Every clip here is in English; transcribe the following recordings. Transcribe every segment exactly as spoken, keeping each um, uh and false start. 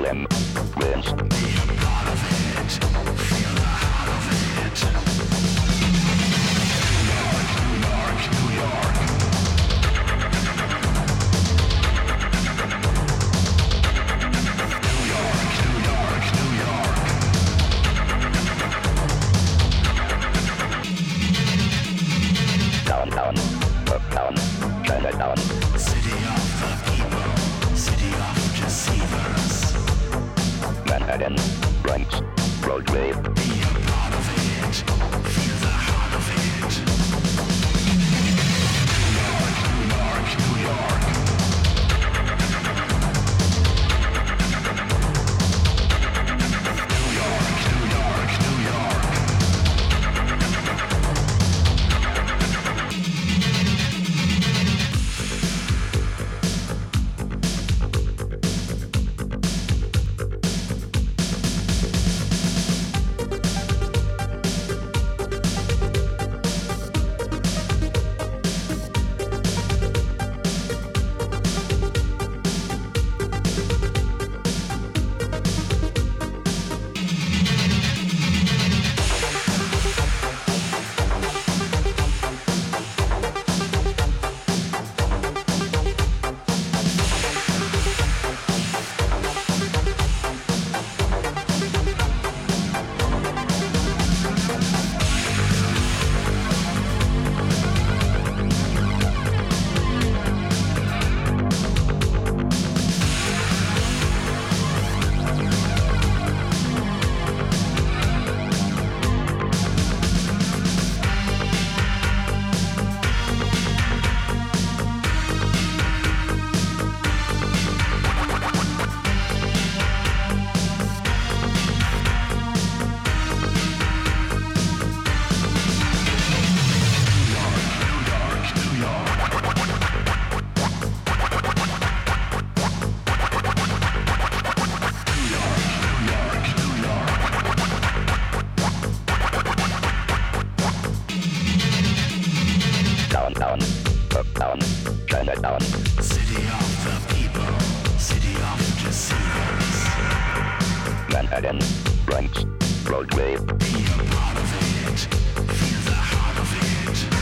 Manhattan wins. Be a part of it. Feel the heart of it. New York, New York, New York. New York, New York, New York. Downtown, uptown, Chinatown. City of the people, city of deceivers. Manhattan, Bronx, Broadway. Be a part of it, feel the heart of it. New York, New York, New York. New York, New York, New York. Downtown, uptown, Chinatown. City of the people, city of deceivers. Manhattan, Bronx, Broadway. Be a part of it, feel the heart of it.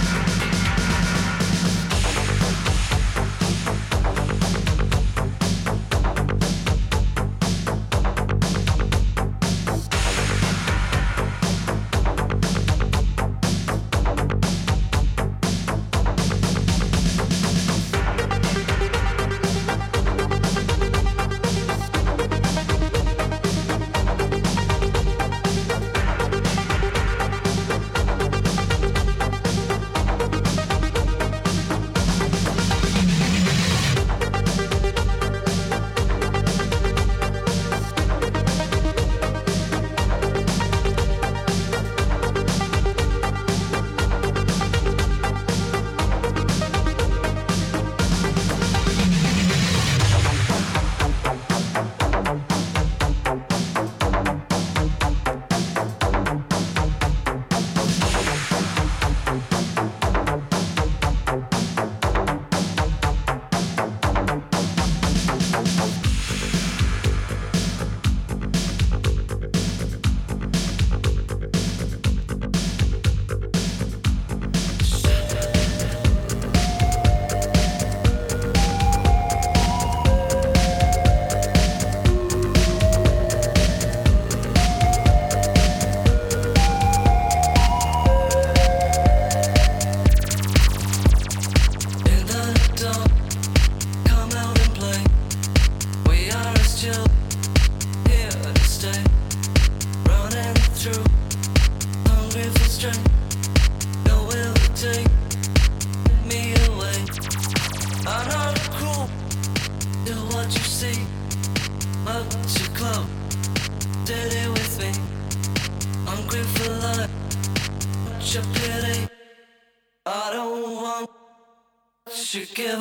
Give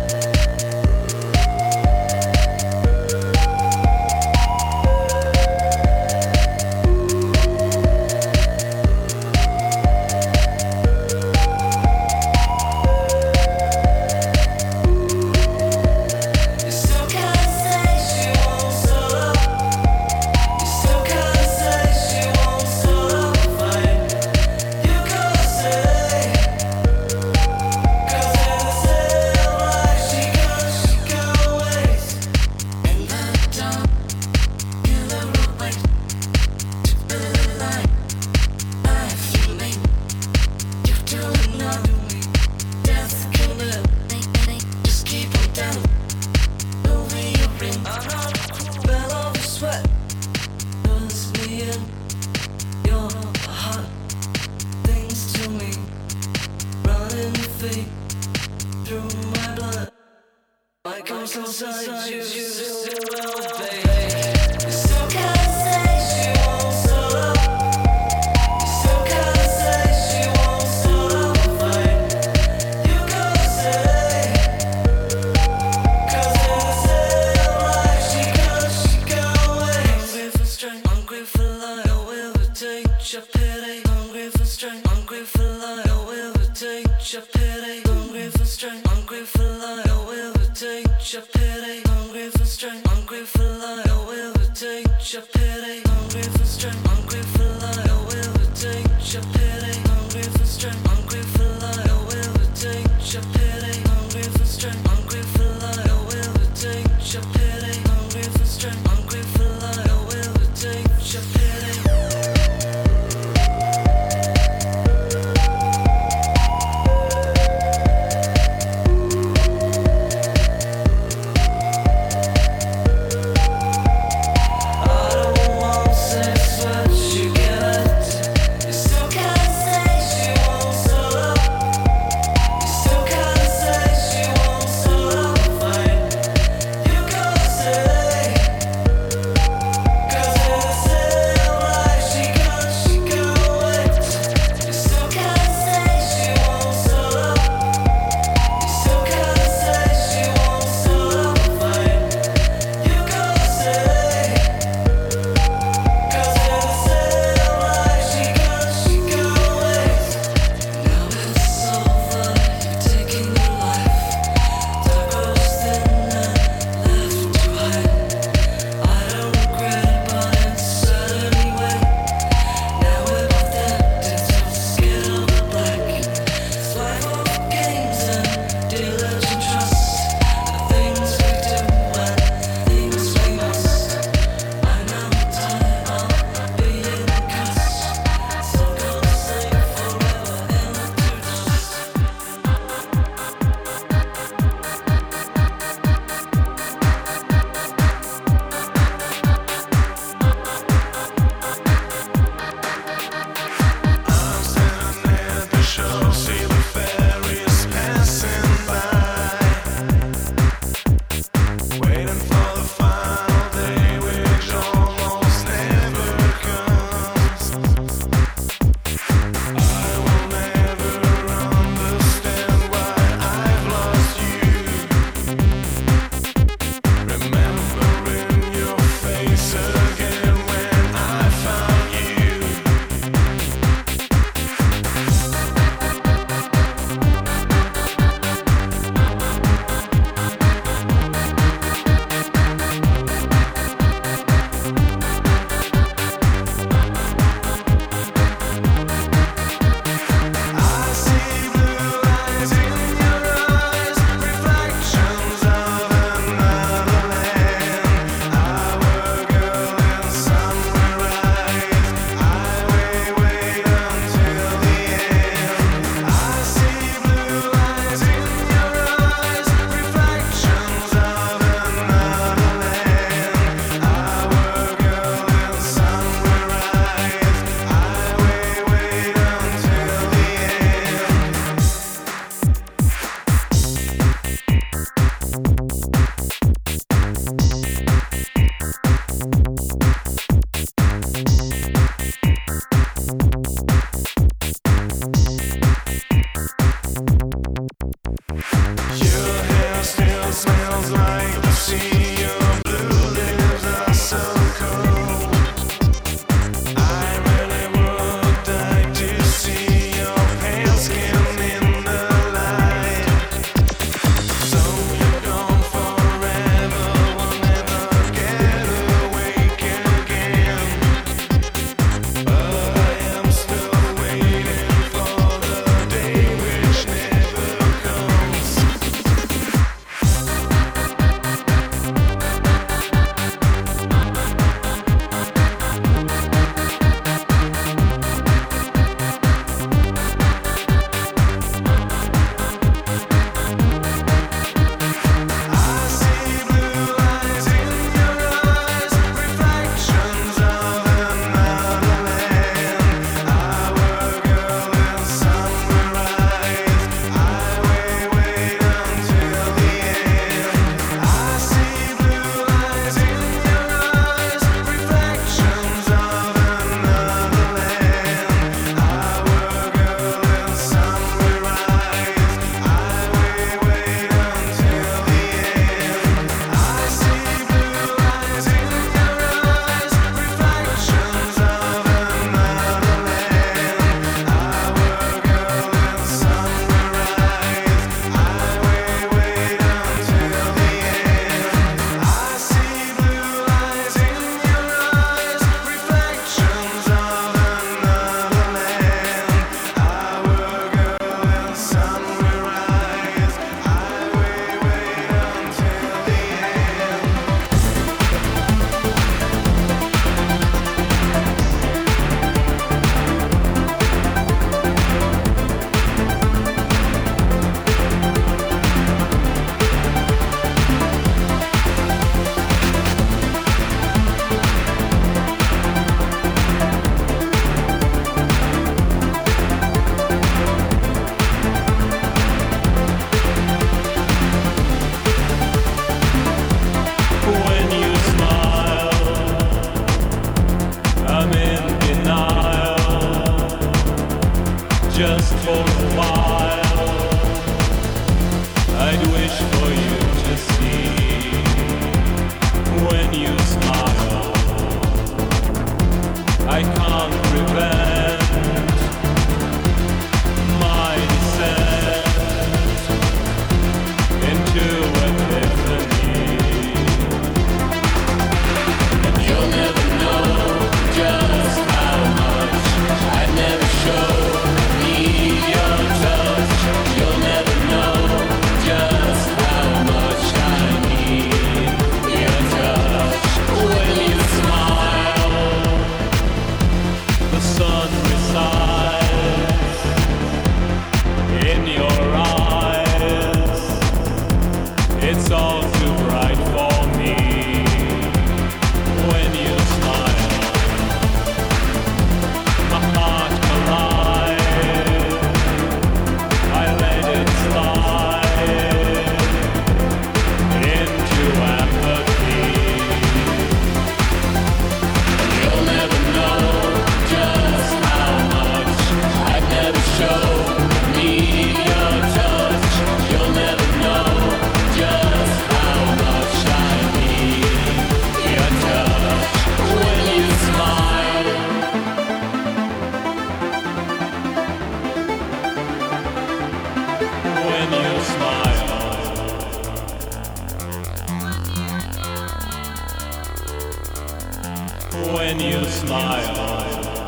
it. Still can't say she won't stop. inside you, still baby. You still can't say she won't solo. You still can't say she won't solo fight. You gotta say, 'cause in the same life she got, she got away. Hungry for strength, hungry for life. I will take your pity. Hungry for strength, hungry for life. I will take your pity. Hungry for strength, hungry for life. I will take your pity. Hungry for strength, hungry for life. I will take your pity. Hungry for strength, hungry for life. I will take your pity. Hungry for strength, hungry for life. I will take your pity. Hungry for strength, hungry for life. I will take your pity. Hungry for strength, hungry for life. I will take your pity. I don't when you smile.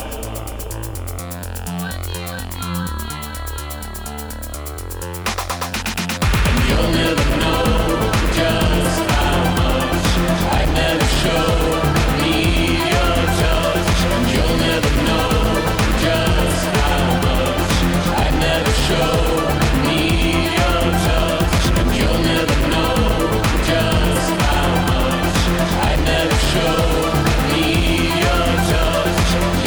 And you'll never know just how much I never show me your touch. And you'll never know just how much I never show me your touch. And you'll never know just how much I never show me your touch.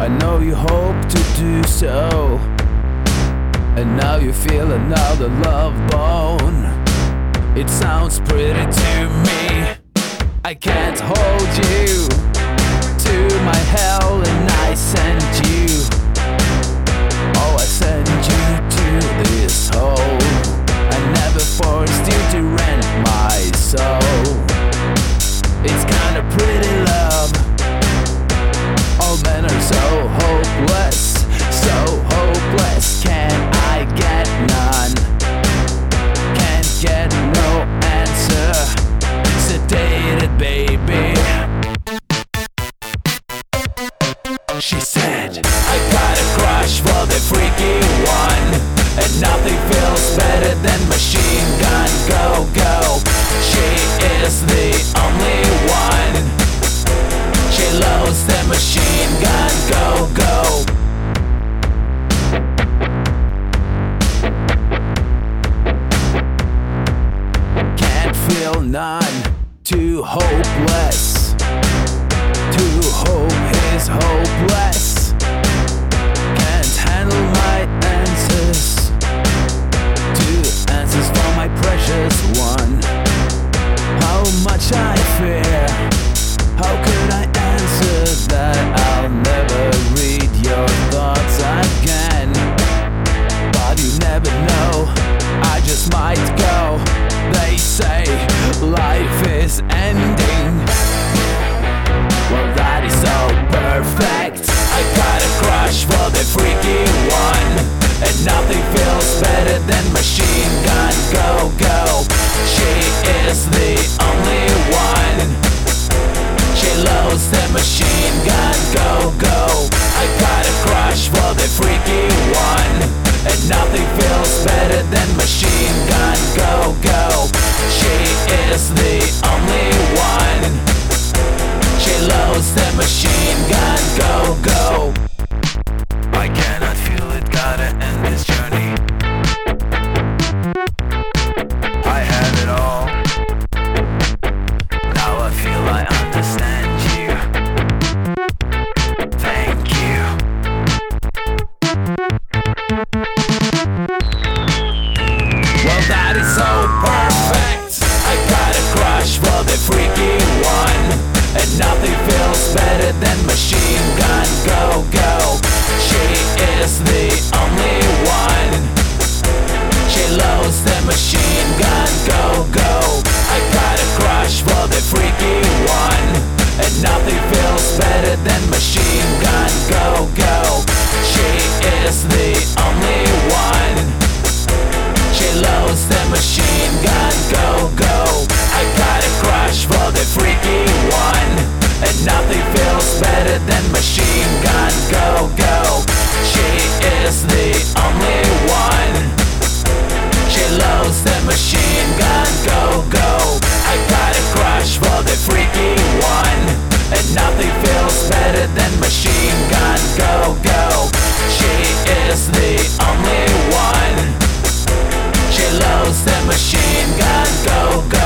I know you hope to do so, and now you feel another love bone. It sounds pretty to me. I can't hold you to my hell, and I send you. Oh, I send you to this hole. I never forced you to rent my soul. It's kinda pretty love. All men are so hopeless, so hopeless. Can I get none? Can't get no answer. Sedated, baby. She said, I got a crush for the freaky one, and nothing feels better than Machine Gun Go Go. She is the only one. She loves the Machine Gun Go Go. Can't feel none. Too hopeless. To hope is hopeless. Can't handle my answers. Two answers for my precious one. How much I fear. How could I answer that? I'll never read your thoughts again. But you never know, I just might go. They say life is ending. Well, that is so perfect. I got a crush for the freaky one, and nothing feels better than Machine Gun Go Go. She is the only one. She loves the Machine Gun Go Go. I got a crush for the freaky one, and nothing feels better than Machine Gun Go Go. She is the only one. She loves the Machine Gun Go Go. I cannot feel it, gotta end this journey. I have it all. Now I feel I understand you. Thank you. Well, that is so perfect. I got a crush for the freaky one, and nothing feels better than Machine Gun Go Go. She is the only one. She loves the Machine Gun Go Go. I got a crush for the freaky one, and nothing feels better than Machine Gun Go Go. She is the only one. She loves the Machine Gun Go Go. I got a crush for the freaky one, and nothing feels better than Machine Gun Go Go. She is the only one. She loves the Machine Gun Go Go. I got a crush for the freaky one, and nothing feels better than Machine Gun Go Go. She is the only one. She loves the Machine Gun Go Go.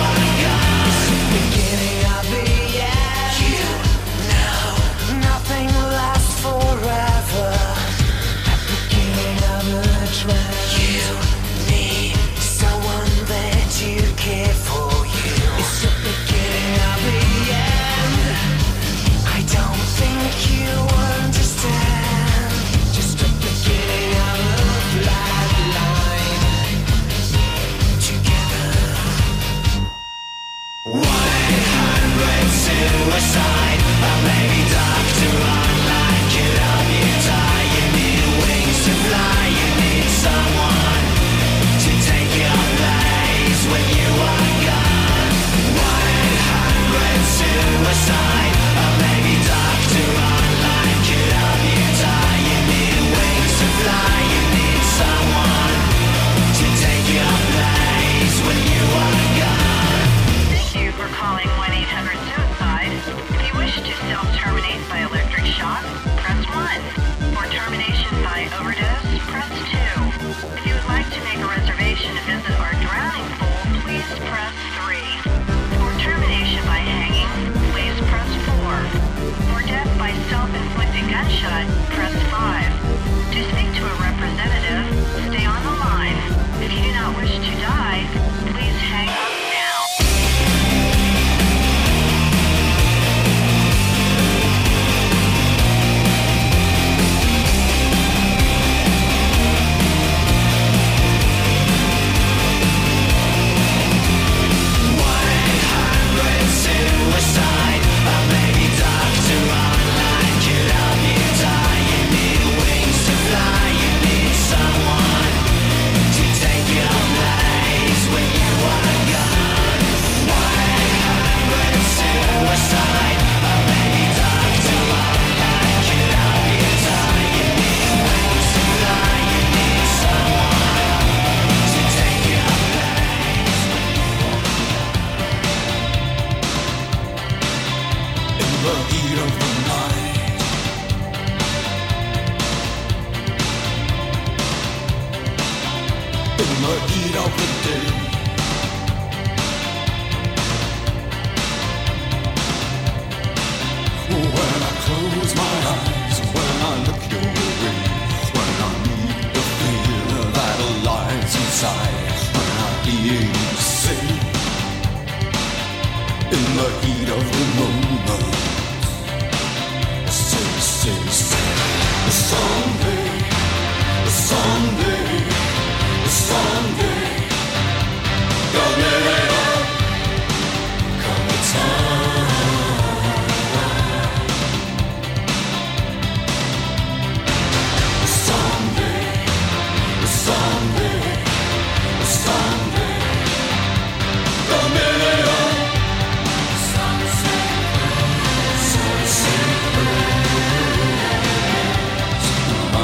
Nothing suicide. Or maybe doctor online could help you die. You need wings to fly. You need someone to take your place when you are gone. one eight hundred suicide. Or maybe doctor online could help you die. You need wings to fly. You need someone to take your place when you are gone. Thank you for calling one eight hundred suicide. If you wish to self-terminate by electric shock, press one. For termination by overdose, press two. If you would like to make a reservation to visit our drowning pool, please press three. For termination by hanging, please press four. For death by self-inflicted gunshot, press five. To speak to a representative, stay on the line. If you do not wish to die, please hang up now. Suicide, or maybe doctor online could help you die. You need wings to fly. You need someone to take your place when you are gone. one eight hundred suicide, or maybe doctor online could help you die. You need wings to fly. You need someone to take your place. In the heat of the night, in the heat of the day, when I close my eyes, when I look your way, when I meet the fear that lies inside, when I hear you say, in the heat of the moment, say, say, say, someday, someday, someday, come here, come a time. Someday, someday, someday, come here. Sunset, sunset,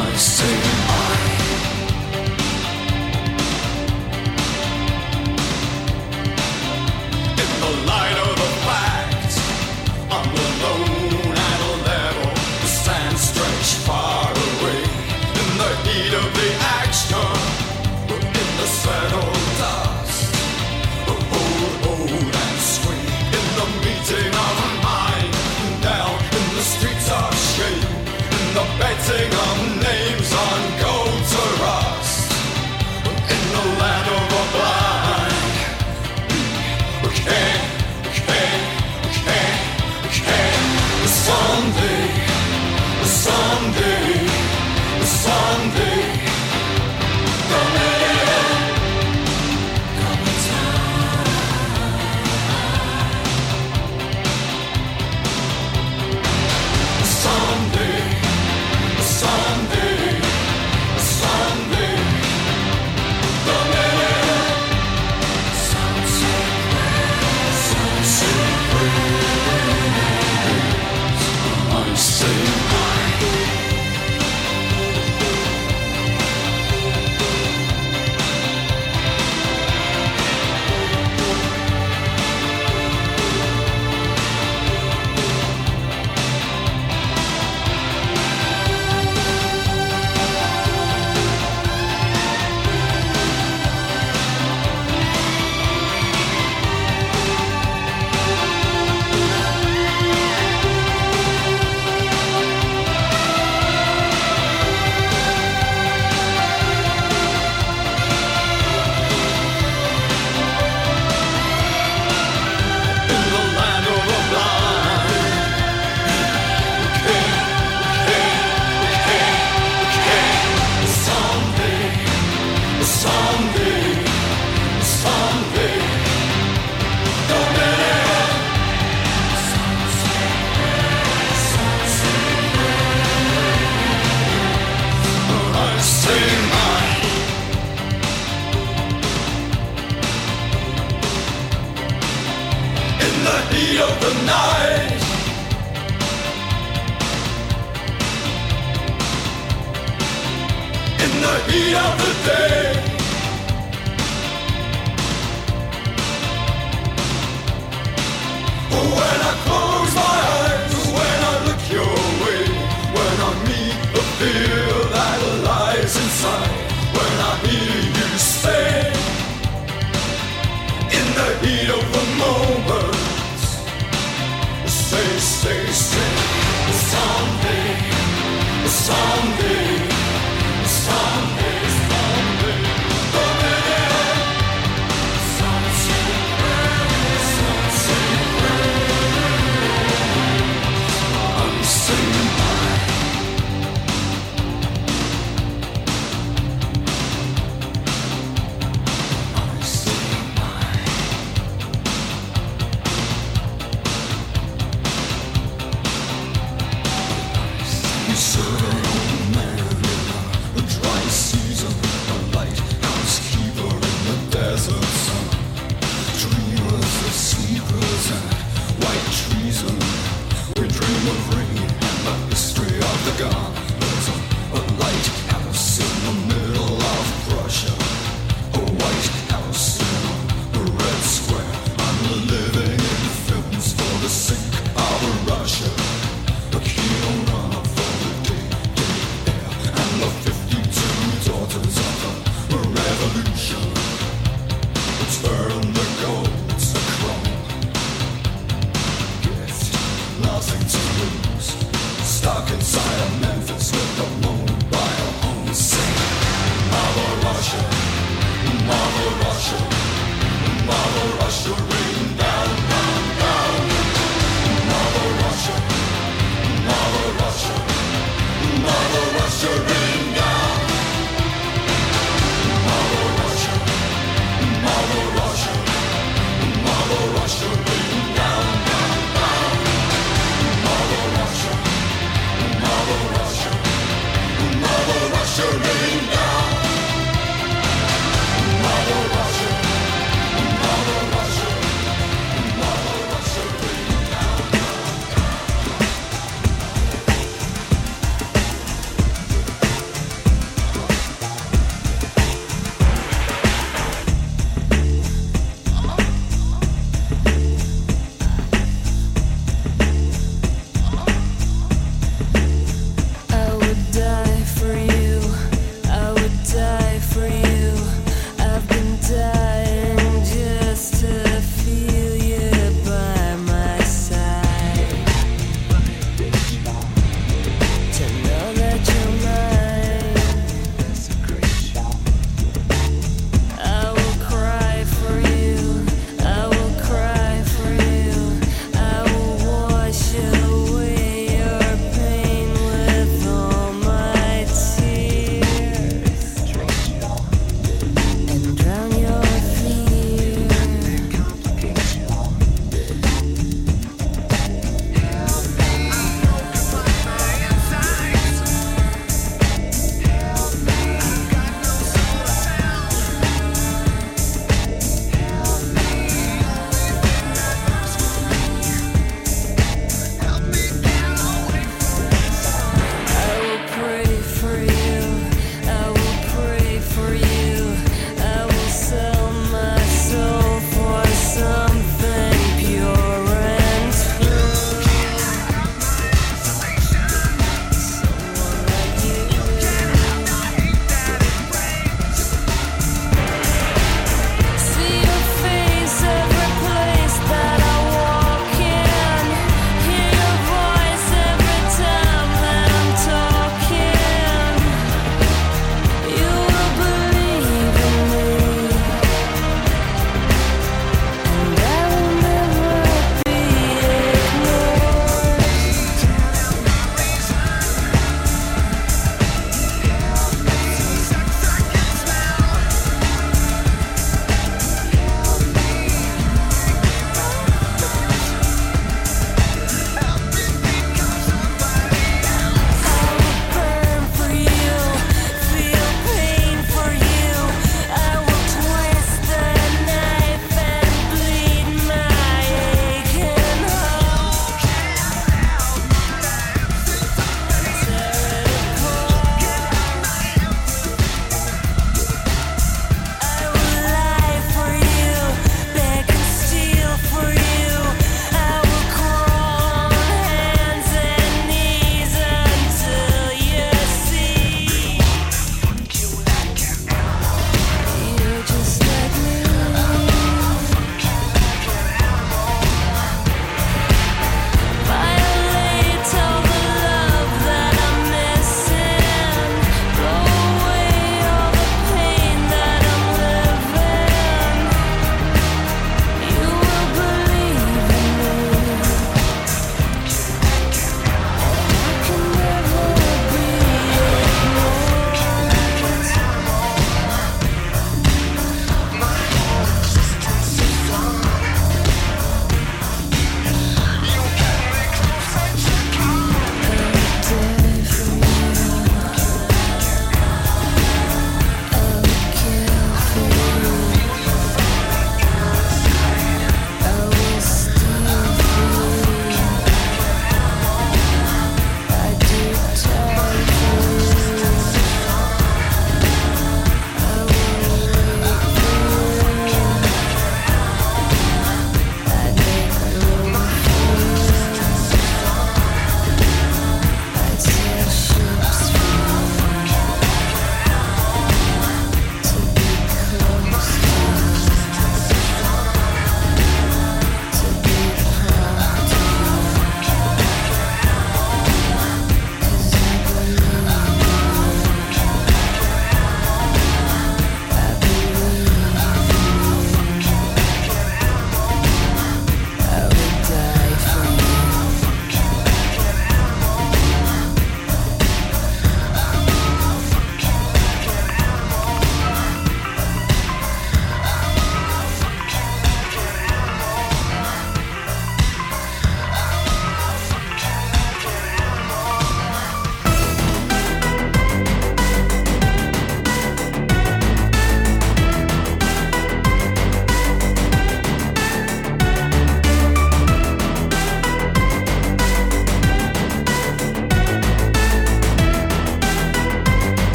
heat of the night. In the heat of the day.